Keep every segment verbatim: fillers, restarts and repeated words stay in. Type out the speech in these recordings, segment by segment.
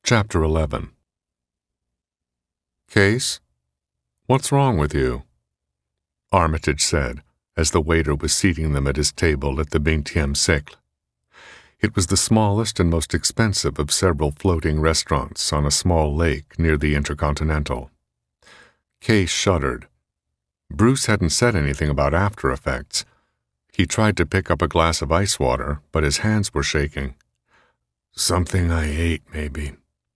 Chapter eleven. Case, what's wrong with you? Armitage said, as the waiter was seating them at his table at the Vingtième Siècle. It was the smallest and most expensive of several floating restaurants on a small lake near the Intercontinental. Case shuddered. Bruce hadn't said anything about after effects. He tried to pick up a glass of ice water, but his hands were shaking. Something I ate, maybe.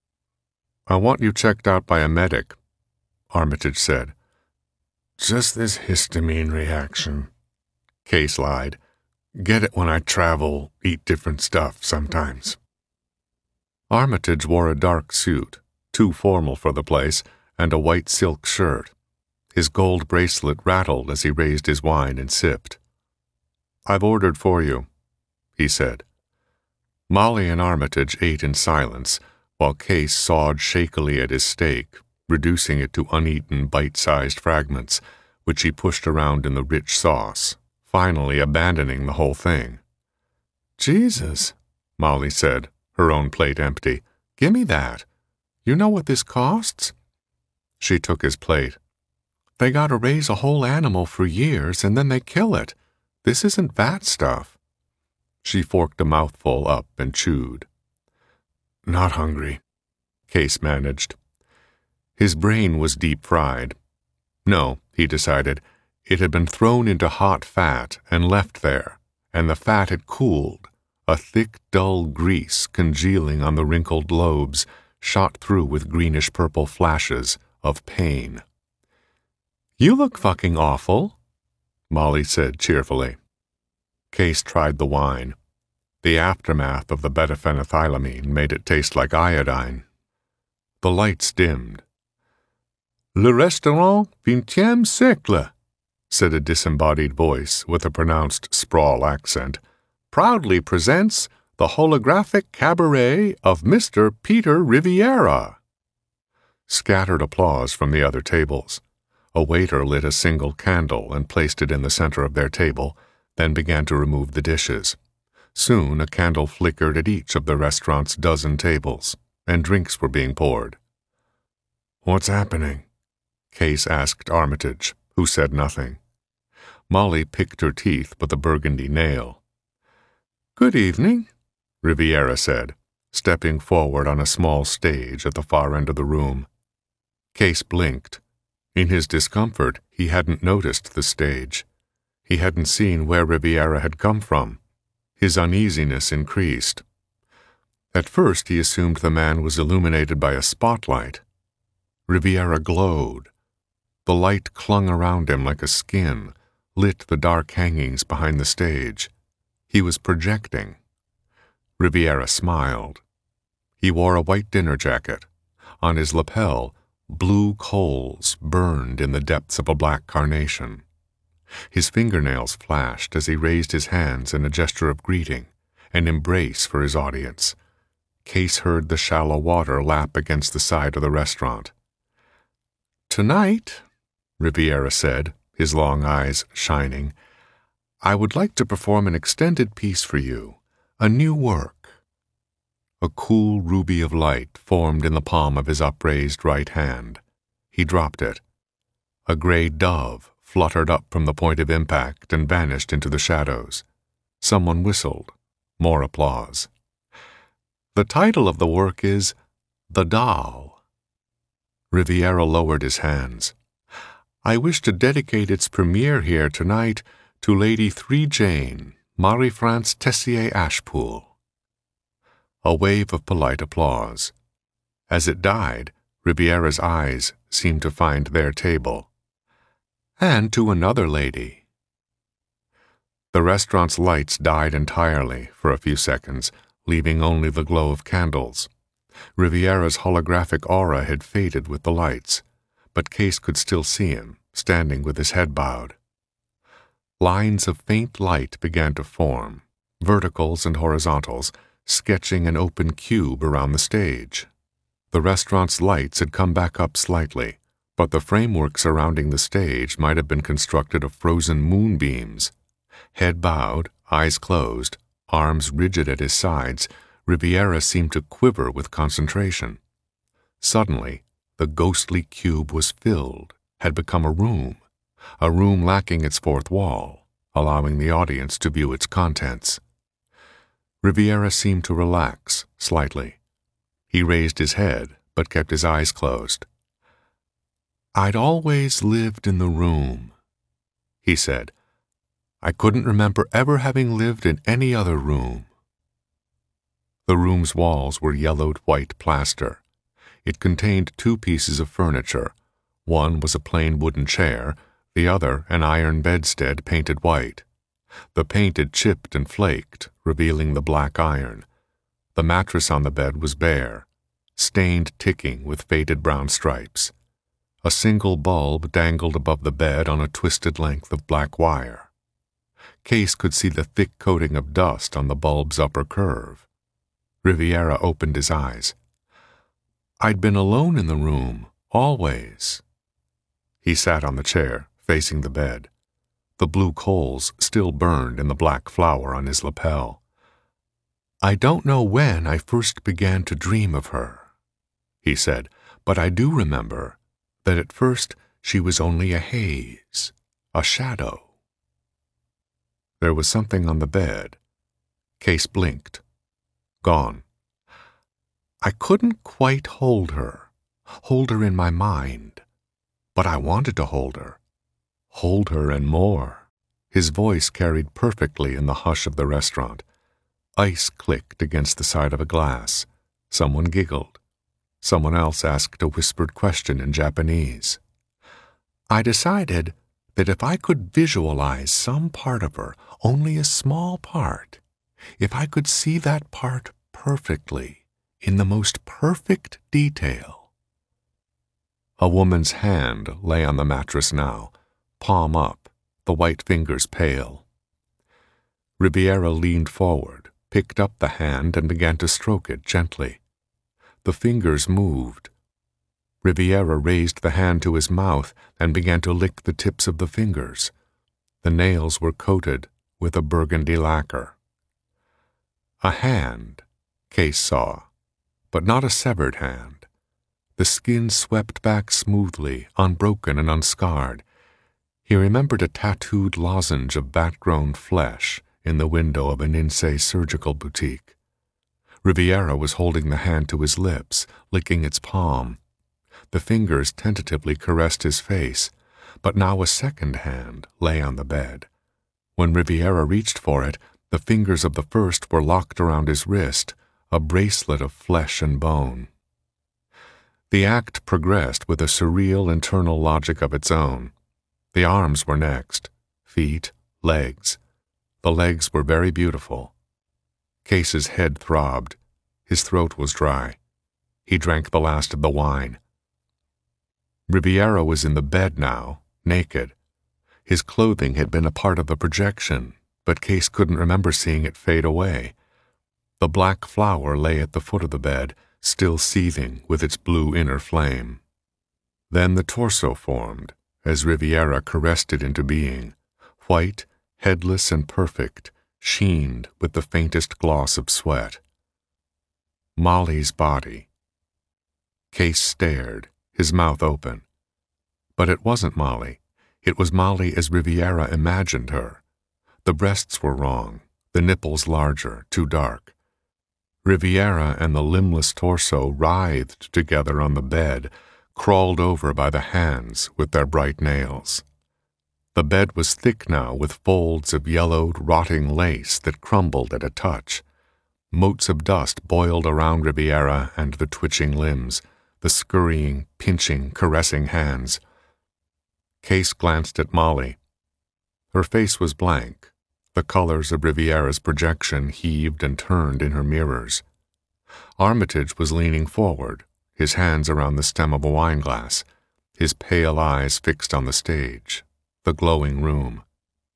I want you checked out by a medic, Armitage said. Just this histamine reaction. Case lied. Get it when I travel, eat different stuff sometimes. Armitage wore a dark suit, too formal for the place, and a white silk shirt. His gold bracelet rattled as he raised his wine and sipped. I've ordered for you, he said. Molly and Armitage ate in silence, while Case sawed shakily at his steak, reducing it to uneaten bite-sized fragments, which he pushed around in the rich sauce, finally abandoning the whole thing. Jesus, Molly said, her own plate empty. Gimme that. You know what this costs? She took his plate. They gotta raise a whole animal for years, and then they kill it. This isn't vat stuff. She forked a mouthful up and chewed. Not hungry, Case managed. His brain was deep-fried. No, he decided, it had been thrown into hot fat and left there, and the fat had cooled, a thick, dull grease congealing on the wrinkled lobes, shot through with greenish-purple flashes of pain. You look fucking awful, Molly said cheerfully. Case tried the wine. The aftermath of the betaphenethylamine made it taste like iodine. The lights dimmed. Le restaurant Vingtième Siècle, said a disembodied voice with a pronounced sprawl accent, proudly presents the holographic cabaret of Mister Peter Riviera. Scattered applause from the other tables. A waiter lit a single candle and placed it in the center of their table, then began to remove the dishes. Soon a candle flickered at each of the restaurant's dozen tables, and drinks were being poured. What's happening? Case asked Armitage, who said nothing. Molly picked her teeth with a burgundy nail. Good evening, Riviera said, stepping forward on a small stage at the far end of the room. Case blinked. In his discomfort, he hadn't noticed the stage. He hadn't seen where Riviera had come from. His uneasiness increased. At first he assumed the man was illuminated by a spotlight. Riviera glowed. The light clung around him like a skin, lit the dark hangings behind the stage. He was projecting. Riviera smiled. He wore a white dinner jacket. On his lapel, blue coals burned in the depths of a black carnation. His fingernails flashed as he raised his hands in a gesture of greeting, an embrace for his audience. Case heard the shallow water lap against the side of the restaurant. Tonight, Riviera said, his long eyes shining, I would like to perform an extended piece for you, a new work. A cool ruby of light formed in the palm of his upraised right hand. He dropped it. A gray dove fluttered up from the point of impact and vanished into the shadows. Someone whistled. More applause. The title of the work is The Doll. Riviera lowered his hands. I wish to dedicate its premiere here tonight to Lady Three Jane, Marie-France Tessier-Ashpool. A wave of polite applause. As it died, Riviera's eyes seemed to find their table. And to another lady. The restaurant's lights died entirely for a few seconds, leaving only the glow of candles. Riviera's holographic aura had faded with the lights, but Case could still see him, standing with his head bowed. Lines of faint light began to form, verticals and horizontals, sketching an open cube around the stage. The restaurant's lights had come back up slightly, but the framework surrounding the stage might have been constructed of frozen moonbeams. Head bowed, eyes closed, arms rigid at his sides, Riviera seemed to quiver with concentration. Suddenly, the ghostly cube was filled, had become a room, a room lacking its fourth wall, allowing the audience to view its contents. Riviera seemed to relax slightly. He raised his head, but kept his eyes closed. "I'd always lived in the room," he said. "I couldn't remember ever having lived in any other room." The room's walls were yellowed white plaster. It contained two pieces of furniture. One was a plain wooden chair, the other an iron bedstead painted white. The paint had chipped and flaked, revealing the black iron. The mattress on the bed was bare, stained ticking with faded brown stripes. A single bulb dangled above the bed on a twisted length of black wire. Case could see the thick coating of dust on the bulb's upper curve. Riviera opened his eyes. "I'd been alone in the room, always." He sat on the chair, facing the bed. The blue coals still burned in the black flower on his lapel. "I don't know when I first began to dream of her," he said, "but I do remember that at first she was only a haze, a shadow." There was something on the bed. Case blinked. Gone. "I couldn't quite hold her, hold her in my mind, but I wanted to hold her, hold her and more." His voice carried perfectly in the hush of the restaurant. Ice clicked against the side of a glass. Someone giggled. Someone else asked a whispered question in Japanese. "I decided that if I could visualize some part of her, only a small part, if I could see that part perfectly, in the most perfect detail." A woman's hand lay on the mattress now, palm up, the white fingers pale. Riviera leaned forward, picked up the hand, and began to stroke it gently. The fingers moved. Riviera raised the hand to his mouth and began to lick the tips of the fingers. The nails were coated with a burgundy lacquer. A hand, Case saw, but not a severed hand. The skin swept back smoothly, unbroken and unscarred. He remembered a tattooed lozenge of bat-grown flesh in the window of an Insei surgical boutique. Riviera was holding the hand to his lips, licking its palm. The fingers tentatively caressed his face, but now a second hand lay on the bed. When Riviera reached for it, the fingers of the first were locked around his wrist, a bracelet of flesh and bone. The act progressed with a surreal internal logic of its own. The arms were next, feet, legs. The legs were very beautiful. Case's head throbbed. His throat was dry. He drank the last of the wine. Riviera was in the bed now, naked. His clothing had been a part of the projection, but Case couldn't remember seeing it fade away. The black flower lay at the foot of the bed, still seething with its blue inner flame. Then the torso formed, as Riviera caressed it into being, white, headless and perfect, sheened with the faintest gloss of sweat. Molly's body. Case stared, his mouth open. But it wasn't Molly. It was Molly as Riviera imagined her. The breasts were wrong, the nipples larger, too dark. Riviera and the limbless torso writhed together on the bed, crawled over by the hands with their bright nails. The bed was thick now with folds of yellowed, rotting lace that crumbled at a touch. Motes of dust boiled around Riviera and the twitching limbs, the scurrying, pinching, caressing hands. Case glanced at Molly. Her face was blank. The colors of Riviera's projection heaved and turned in her mirrors. Armitage was leaning forward, his hands around the stem of a wineglass, his pale eyes fixed on the stage, the glowing room.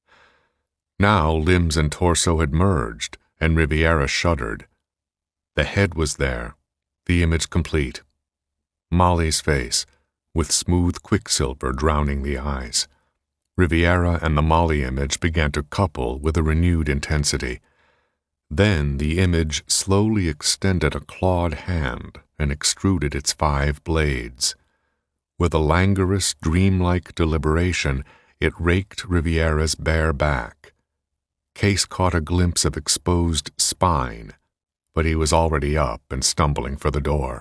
Now limbs and torso had merged, and Riviera shuddered. The head was there, the image complete. Molly's face, with smooth quicksilver drowning the eyes. Riviera and the Molly image began to couple with a renewed intensity. Then the image slowly extended a clawed hand and extruded its five blades. With a languorous, dreamlike deliberation, it raked Riviera's bare back. Case caught a glimpse of exposed spine, but he was already up and stumbling for the door.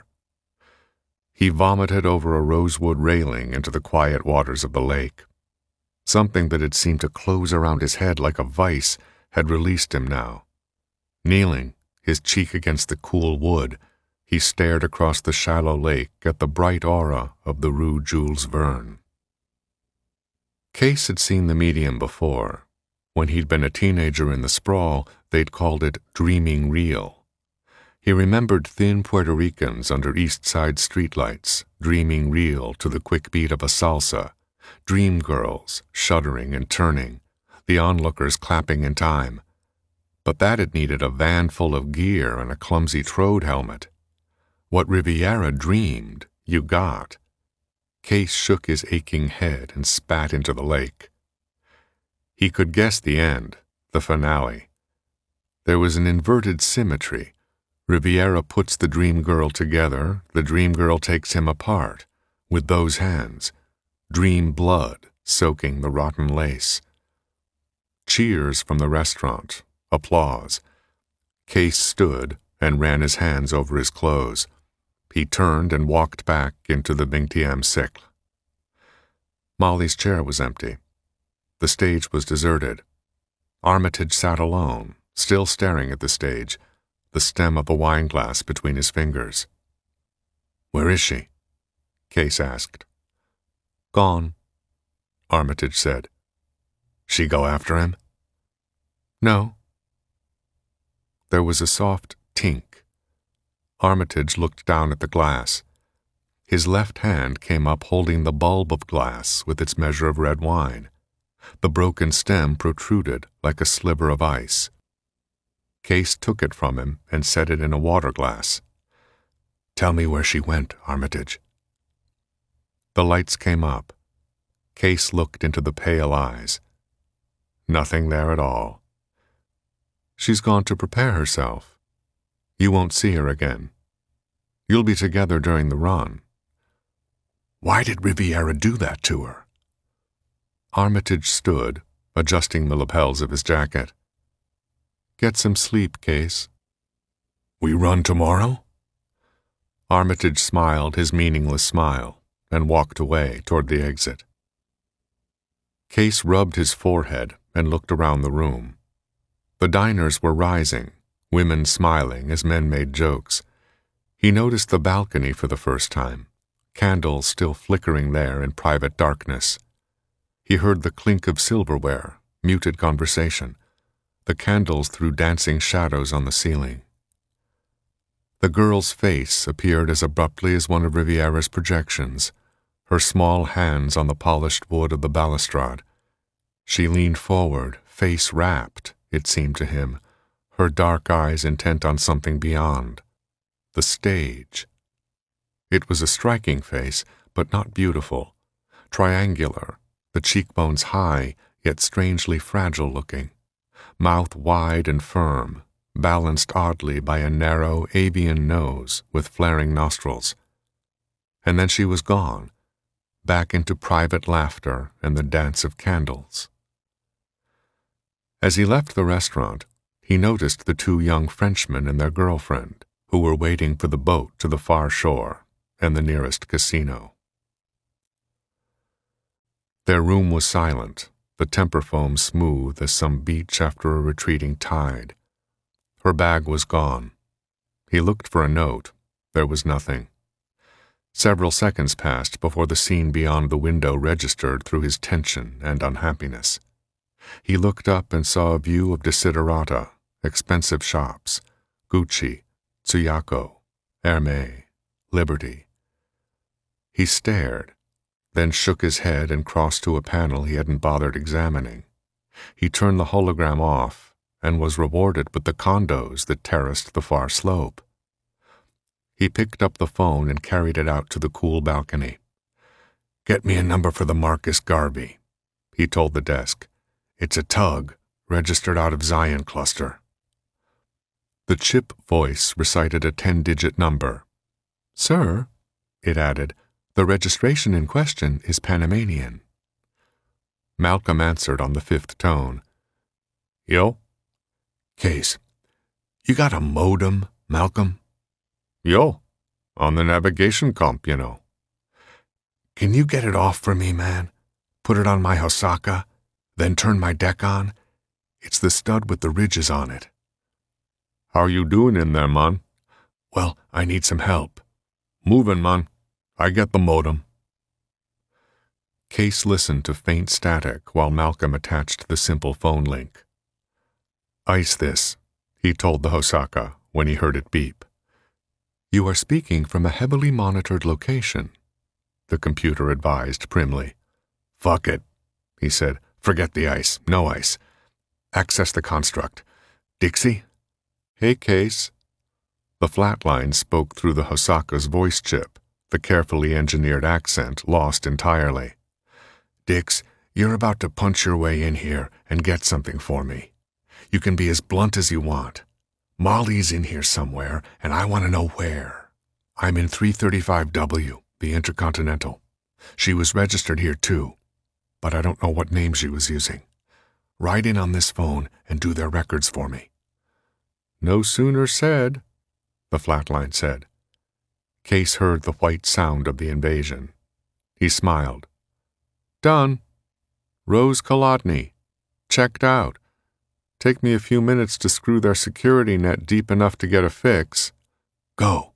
He vomited over a rosewood railing into the quiet waters of the lake. Something that had seemed to close around his head like a vice had released him now. Kneeling, his cheek against the cool wood, he stared across the shallow lake at the bright aura of the Rue Jules Verne. Case had seen the medium before. When he'd been a teenager in the sprawl, they'd called it dreaming real. He remembered thin Puerto Ricans under East Side streetlights, dreaming real to the quick beat of a salsa, dream girls shuddering and turning, the onlookers clapping in time. But that had needed a van full of gear and a clumsy Trode helmet. What Riviera dreamed, you got. Case shook his aching head and spat into the lake. He could guess the end, the finale. There was an inverted symmetry. Riviera puts the dream girl together, the dream girl takes him apart, with those hands, dream blood soaking the rotten lace. Cheers from the restaurant, applause. Case stood and ran his hands over his clothes. He turned and walked back into the vingtième siècle. Molly's chair was empty. The stage was deserted. Armitage sat alone, still staring at the stage, the stem of a wineglass between his fingers. "Where is she?" Case asked. "Gone," Armitage said. "She go after him?" "No." There was a soft tink. Armitage looked down at the glass. His left hand came up holding the bulb of glass with its measure of red wine. The broken stem protruded like a sliver of ice. Case took it from him and set it in a water glass. "Tell me where she went, Armitage." The lights came up. Case looked into the pale eyes. Nothing there at all. "She's gone to prepare herself. You won't see her again. You'll be together during the run." "Why did Riviera do that to her?" Armitage stood, adjusting the lapels of his jacket. "Get some sleep, Case." "We run tomorrow?" Armitage smiled his meaningless smile and walked away toward the exit. Case rubbed his forehead and looked around the room. The diners were rising, women smiling as men made jokes. He noticed the balcony for the first time, candles still flickering there in private darkness. He heard the clink of silverware, muted conversation. The candles threw dancing shadows on the ceiling. The girl's face appeared as abruptly as one of Riviera's projections, her small hands on the polished wood of the balustrade. She leaned forward, face rapt, it seemed to him, her dark eyes intent on something beyond. The stage. It was a striking face, but not beautiful. Triangular, the cheekbones high, yet strangely fragile-looking. Mouth wide and firm, balanced oddly by a narrow avian nose with flaring nostrils. And then she was gone, back into private laughter and the dance of candles. As he left the restaurant, he noticed the two young Frenchmen and their girlfriend, who were waiting for the boat to the far shore and the nearest casino. Their room was silent, the temper foam smooth as some beach after a retreating tide. Her bag was gone. He looked for a note. There was nothing. Several seconds passed before the scene beyond the window registered through his tension and unhappiness. He looked up and saw a view of desiderata, expensive shops, Gucci, Tsuyako, Hermès, Liberty. He stared, then shook his head and crossed to a panel he hadn't bothered examining. He turned the hologram off and was rewarded with the condos that terraced the far slope. He picked up the phone and carried it out to the cool balcony. "Get me a number for the Marcus Garvey," he told the desk. "It's a tug, registered out of Zion Cluster." The chip voice recited a ten-digit number. Sir, it added, the registration in question is Panamanian. Malcolm answered on the fifth tone. Yo? Case, you got a modem, Malcolm? Yo, on the navigation comp, you know. Can you get it off for me, man? Put it on my Hosaka, then turn my deck on? It's the stud with the ridges on it. How you doing in there, man? Well, I need some help. Moving, man. I get the modem. Case listened to faint static while Malcolm attached the simple phone link. Ice this, he told the Hosaka when he heard it beep. You are speaking from a heavily monitored location, the computer advised primly. Fuck it, he said. Forget the ice. No ice. Access the construct. Dixie? Hey, Case. The flatline spoke through the Hosaka's voice chip, the carefully engineered accent lost entirely. Dix, you're about to punch your way in here and get something for me. You can be as blunt as you want. Molly's in here somewhere, and I want to know where. I'm in three thirty-five W, the Intercontinental. She was registered here too, but I don't know what name she was using. Write in on this phone and do their records for me. No sooner said, the flatline said. Case heard the white sound of the invasion. He smiled. Done. Rose Kolodny. Checked out. Take me a few minutes to screw their security net deep enough to get a fix. Go.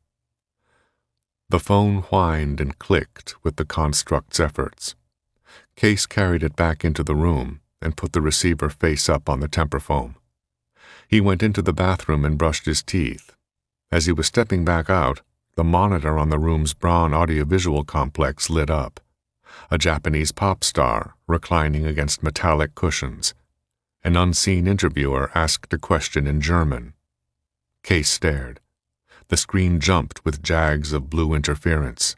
The phone whined and clicked with the construct's efforts. Case carried it back into the room and put the receiver face up on the temperfoam. He went into the bathroom and brushed his teeth. As he was stepping back out, the monitor on the room's Braun audiovisual complex lit up. A Japanese pop star reclining against metallic cushions. An unseen interviewer asked a question in German. Case stared. The screen jumped with jags of blue interference.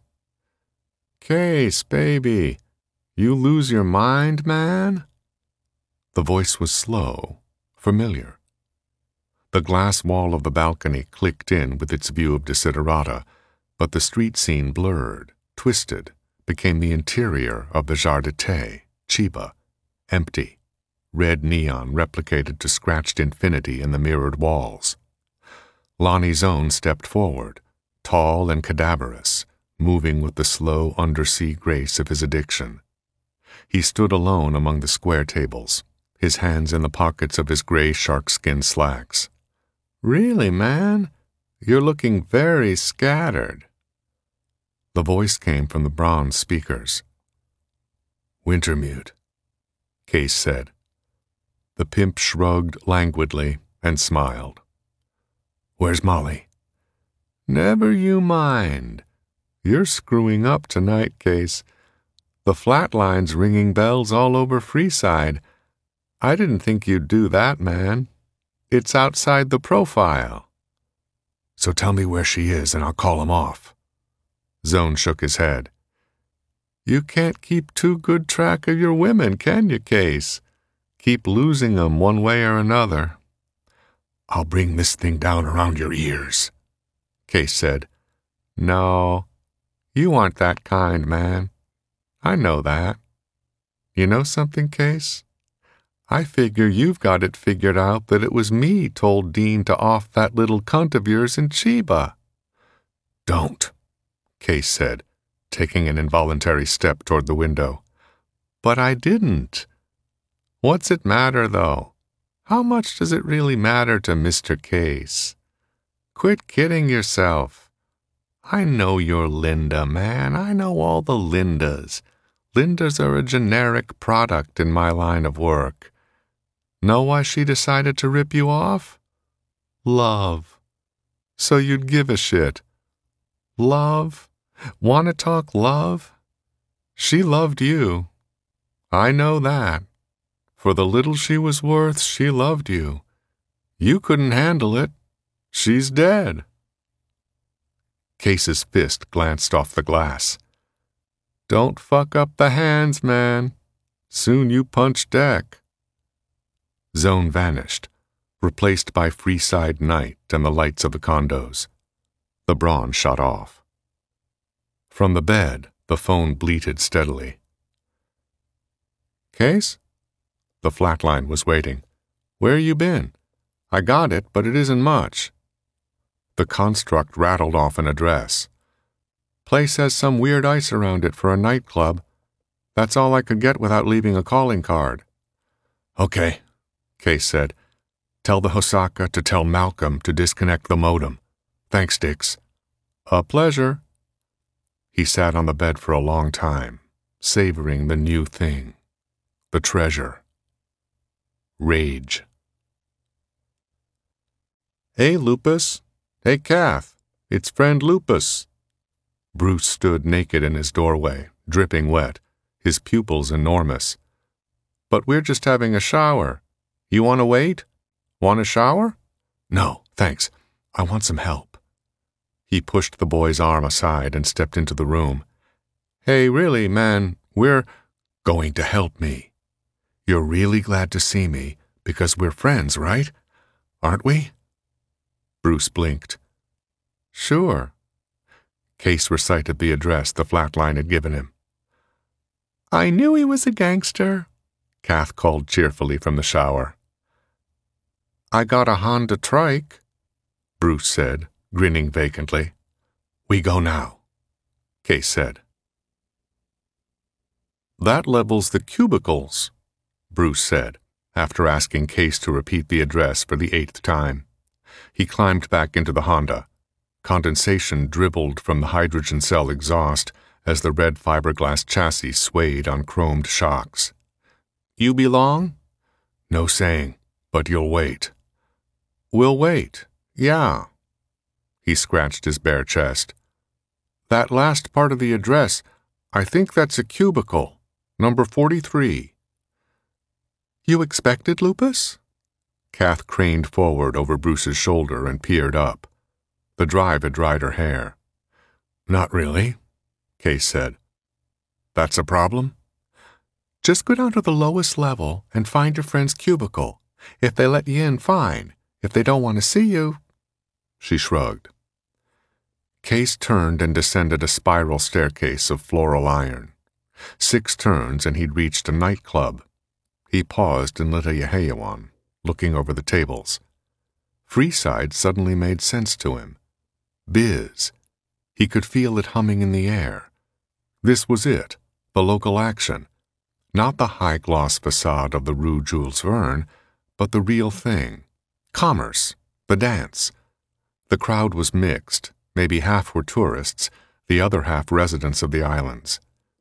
Case, baby, you lose your mind, man? The voice was slow, familiar. The glass wall of the balcony clicked in with its view of Desiderata, but the street scene blurred, twisted, became the interior of the Gare d'Été, Chiba, empty. Red neon replicated to scratched infinity in the mirrored walls. Lonnie Zone stepped forward, tall and cadaverous, moving with the slow undersea grace of his addiction. He stood alone among the square tables, his hands in the pockets of his gray sharkskin slacks. Really, man? You're looking very scattered. The voice came from the bronze speakers. Wintermute, Case said. The pimp shrugged languidly and smiled. Where's Molly? Never you mind. You're screwing up tonight, Case. The flatline's ringing bells all over Freeside. I didn't think you'd do that, man. It's outside the profile. So tell me where she is and I'll call him off. Zone shook his head. You can't keep too good track of your women, can you, Case? Keep losing 'em one way or another. I'll bring this thing down around your ears, Case said. No, you aren't that kind, man. I know that. You know something, Case? I figure you've got it figured out that it was me told Dean to off that little cunt of yours in Chiba. Don't, Case said, taking an involuntary step toward the window. But I didn't. What's it matter, though? How much does it really matter to Mister Case? Quit kidding yourself. I know you're Linda, man. I know all the Lindas. Lindas are a generic product in my line of work. Know why she decided to rip you off? Love. So you'd give a shit. Love? Want to talk love? She loved you. I know that. For the little she was worth, she loved you. You couldn't handle it. She's dead. Case's fist glanced off the glass. Don't fuck up the hands, man. Soon you punch deck. Zone vanished, replaced by Freeside night and the lights of the condos. The Braun shut off. From the bed, the phone bleated steadily. Case? The flatline was waiting. Where you been? I got it, but it isn't much. The construct rattled off an address. Place has some weird ice around it for a nightclub. That's all I could get without leaving a calling card. Okay, Case said. Tell the Hosaka to tell Malcolm to disconnect the modem. Thanks, Dix. A pleasure. He sat on the bed for a long time, savoring the new thing. The treasure. Rage. Hey, Lupus. Hey, Kath. It's friend Lupus. Bruce stood naked in his doorway, dripping wet, his pupils enormous. But we're just having a shower. You want to wait? Want a shower? No, thanks. I want some help. He pushed the boy's arm aside and stepped into the room. Hey, really, man, we're going to help me. You're really glad to see me because we're friends, right? Aren't we? Bruce blinked. Sure. Case recited the address the flatline had given him. I knew he was a gangster, Kath called cheerfully from the shower. I got a Honda trike, Bruce said, grinning vacantly. We go now, Case said. That levels the cubicles, Bruce said, after asking Case to repeat the address for the eighth time. He climbed back into the Honda. Condensation dribbled from the hydrogen cell exhaust as the red fiberglass chassis swayed on chromed shocks. You belong? No saying, but you'll wait. We'll wait, yeah. He scratched his bare chest. That last part of the address, I think that's a cubicle, number forty-three. You expected Lupus? Kath craned forward over Bruce's shoulder and peered up. The drive had dried her hair. Not really, Case said. That's a problem? Just go down to the lowest level and find your friend's cubicle. If they let you in, fine. If they don't want to see you... She shrugged. Case turned and descended a spiral staircase of floral iron. Six turns and he'd reached a nightclub. He paused and lit a Yeheyawan, looking over the tables. Freeside suddenly made sense to him. Biz. He could feel it humming in the air. This was it, the local action. Not the high-gloss facade of the Rue Jules Verne, but the real thing. Commerce. The dance. The crowd was mixed. Maybe half were tourists, the other half residents of the islands.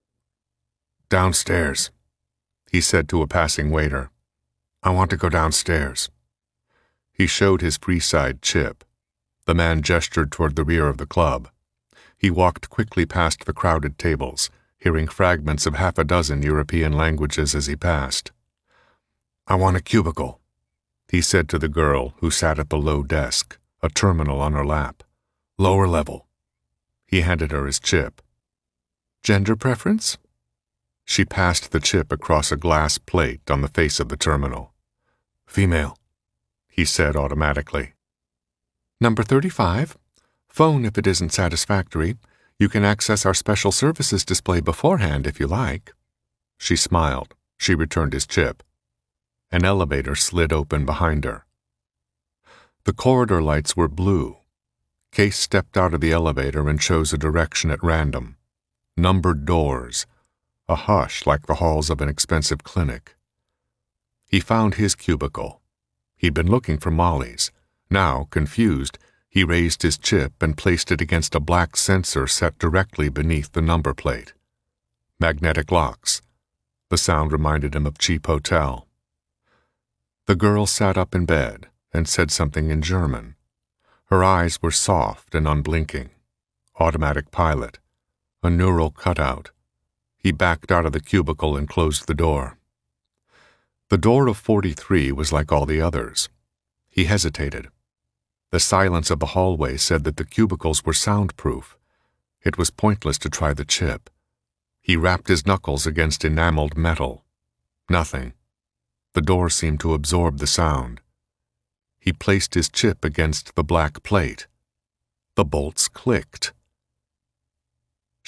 Downstairs, he said to a passing waiter. I want to go downstairs. He showed his Freeside chip. The man gestured toward the rear of the club. He walked quickly past the crowded tables, hearing fragments of half a dozen European languages as he passed. I want a cubicle, he said to the girl who sat at the low desk, a terminal on her lap. Lower level. He handed her his chip. Gender preference? She passed the chip across a glass plate on the face of the terminal. Female, he said automatically. Number thirty-five. Phone if it isn't satisfactory. You can access our special services display beforehand if you like. She smiled. She returned his chip. An elevator slid open behind her. The corridor lights were blue. Case stepped out of the elevator and chose a direction at random. Numbered doors. A hush like the halls of an expensive clinic. He found his cubicle. He'd been looking for Molly's. Now, confused, he raised his chip and placed it against a black sensor set directly beneath the number plate. Magnetic locks. The sound reminded him of cheap hotel. The girl sat up in bed and said something in German. Her eyes were soft and unblinking. Automatic pilot. A neural cutout. He backed out of the cubicle and closed the door. The door of forty-three was like all the others. He hesitated. The silence of the hallway said that the cubicles were soundproof. It was pointless to try the chip. He rapped his knuckles against enameled metal. Nothing. The door seemed to absorb the sound. He placed his chip against the black plate. The bolts clicked.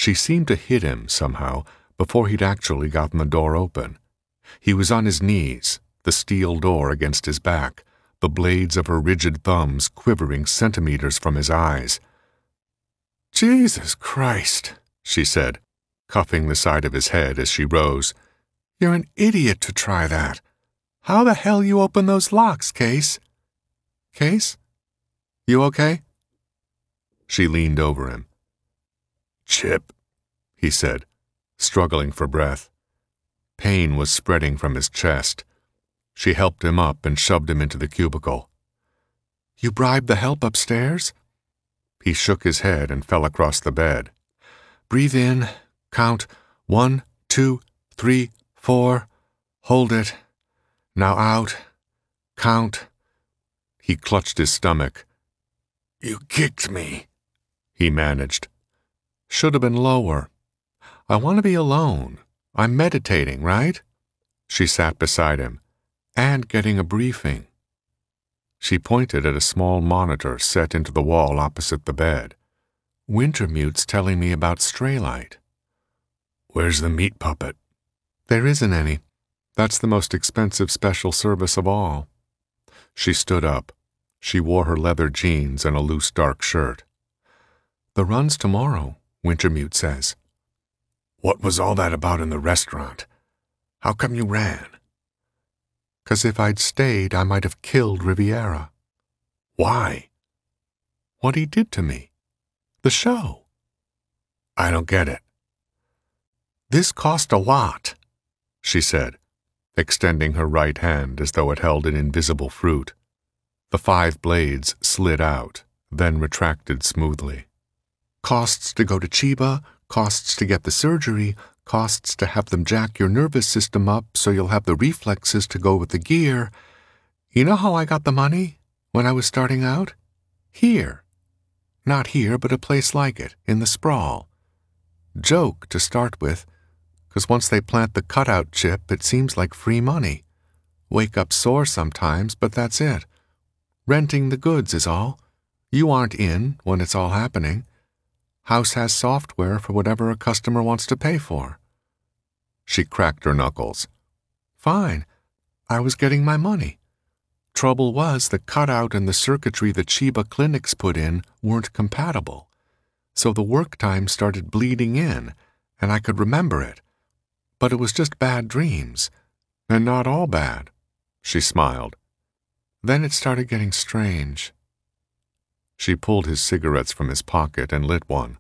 She seemed to hit him, somehow, before he'd actually gotten the door open. He was on his knees, the steel door against his back, the blades of her rigid thumbs quivering centimeters from his eyes. "Jesus Christ," she said, cuffing the side of his head as she rose. "You're an idiot to try that. How the hell you open those locks, Case? Case? You okay?" She leaned over him. "Chip," he said, struggling for breath. Pain was spreading from his chest. She helped him up and shoved him into the cubicle. "You bribed the help upstairs?" He shook his head and fell across the bed. "Breathe in, count one, two, three, four. Hold it. Now out. Count." He clutched his stomach. "You kicked me," he managed. "Should have been lower. I want to be alone. I'm meditating, right?" She sat beside him. "And getting a briefing." She pointed at a small monitor set into the wall opposite the bed. "Wintermute's telling me about Straylight." "Where's the meat puppet?" "There isn't any. That's the most expensive special service of all." She stood up. She wore her leather jeans and a loose dark shirt. "The run's tomorrow, Wintermute says." "What was all that about in the restaurant? How come you ran?" "'Cause if I'd stayed, I might have killed Riviera." "Why?" "What he did to me. The show." "I don't get it." "This cost a lot," she said, extending her right hand as though it held an invisible fruit. The five blades slid out, then retracted smoothly. "Costs to go to Chiba, costs to get the surgery, costs to have them jack your nervous system up so you'll have the reflexes to go with the gear. You know how I got the money when I was starting out? Here. Not here, but a place like it, in the sprawl. Joke to start with, 'cause once they plant the cutout chip, it seems like free money. Wake up sore sometimes, but that's it. Renting the goods is all. You aren't in when it's all happening. House has software for whatever a customer wants to pay for." She cracked her knuckles. "Fine. I was getting my money. Trouble was the cutout and the circuitry the Chiba clinics put in weren't compatible. So the work time started bleeding in, and I could remember it. But it was just bad dreams. And not all bad." She smiled. "Then it started getting strange." She pulled his cigarettes from his pocket and lit one.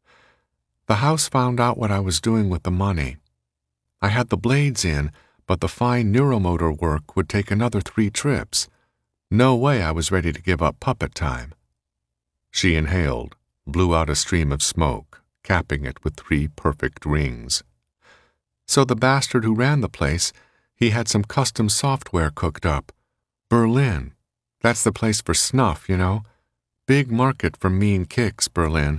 "The house found out what I was doing with the money. I had the blades in, but the fine neuromotor work would take another three trips. No way I was ready to give up puppet time." She inhaled, blew out a stream of smoke, capping it with three perfect rings. "So the bastard who ran the place, he had some custom software cooked up. Berlin. That's the place for snuff, you know. Big market for mean kicks, Berlin.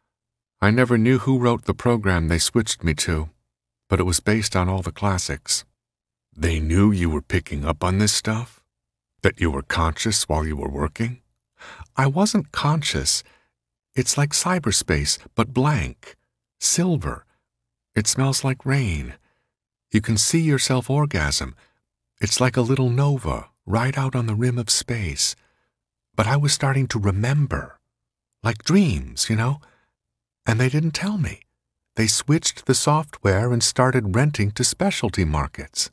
I never knew who wrote the program they switched me to, but it was based on all the classics." "They knew you were picking up on this stuff? That you were conscious while you were working?" "I wasn't conscious. It's like cyberspace, but blank. Silver. It smells like rain. You can see yourself orgasm. It's like a little nova right out on the rim of space. But I was starting to remember. Like dreams, you know? And they didn't tell me. They switched the software and started renting to specialty markets."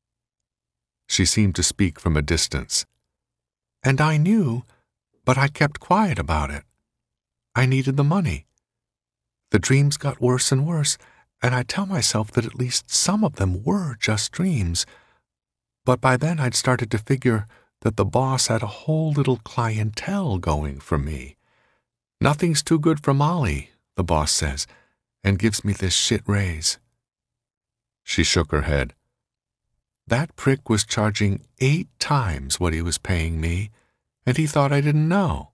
She seemed to speak from a distance. "And I knew, but I kept quiet about it. I needed the money. The dreams got worse and worse, and I tell myself that at least some of them were just dreams. But by then I'd started to figure that the boss had a whole little clientele going for me. Nothing's too good for Molly, the boss says, and gives me this shit raise." She shook her head. "That prick was charging eight times what he was paying me, and he thought I didn't know."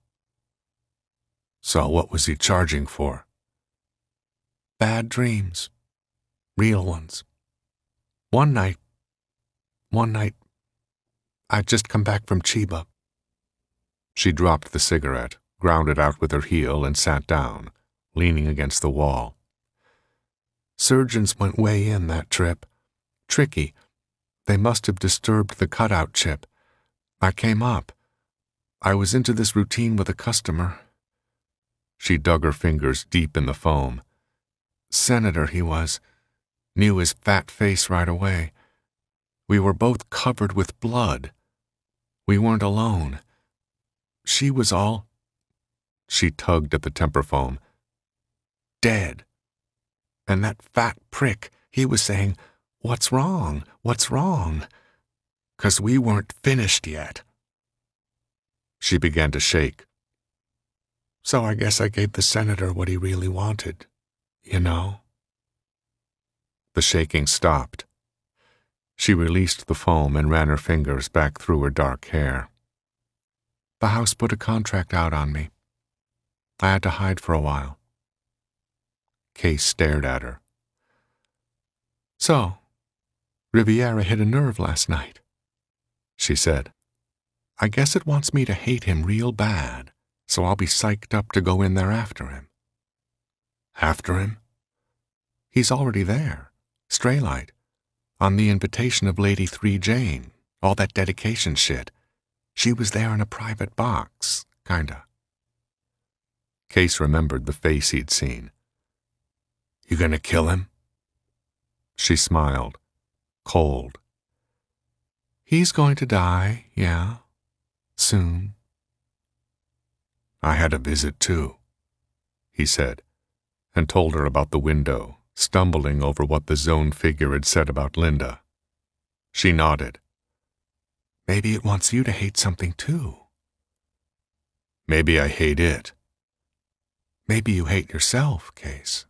"So what was he charging for?" "Bad dreams. Real ones. One night, one night, I'd just come back from Chiba." She dropped the cigarette, ground it out with her heel, and sat down, leaning against the wall. Surgeons went way in that trip. Tricky. They must have disturbed the cutout chip. I came up. I was into this routine with a customer. She dug her fingers deep in the foam. Senator he was. Knew his fat face right away. We were both covered with blood. We weren't alone. She was all... She tugged at the temper foam. Dead. And that fat prick, he was saying, "What's wrong? What's wrong?" 'Cause we weren't finished yet. She began to shake. So I guess I gave the senator what he really wanted, you know? The shaking stopped. She released the foam and ran her fingers back through her dark hair. The house put a contract out on me. I had to hide for a while. Case stared at her. So, Riviera hit a nerve last night, she said. I guess it wants me to hate him real bad, so I'll be psyched up to go in there after him. After him? He's already there, Straylight, on the invitation of Lady Three Jane, all that dedication shit. She was there in a private box, kinda. Case remembered the face he'd seen. You gonna kill him? She smiled, cold. He's going to die, yeah, soon. I had a visit too, he said, and told her about the window, stumbling over what the zone figure had said about Linda. She nodded. Maybe it wants you to hate something too. Maybe I hate it. Maybe you hate yourself, Case.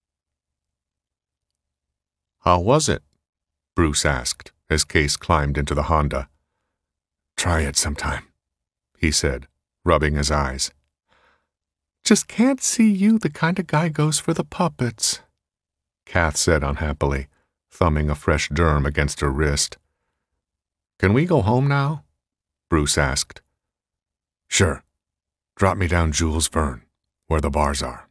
How was it? Bruce asked as Case climbed into the Honda. Try it sometime, he said, rubbing his eyes. Just can't see you the kind of guy goes for the puppets, Kath said unhappily, thumbing a fresh derm against her wrist. Can we go home now? Bruce asked. Sure. Drop me down Jules Verne, where the bars are.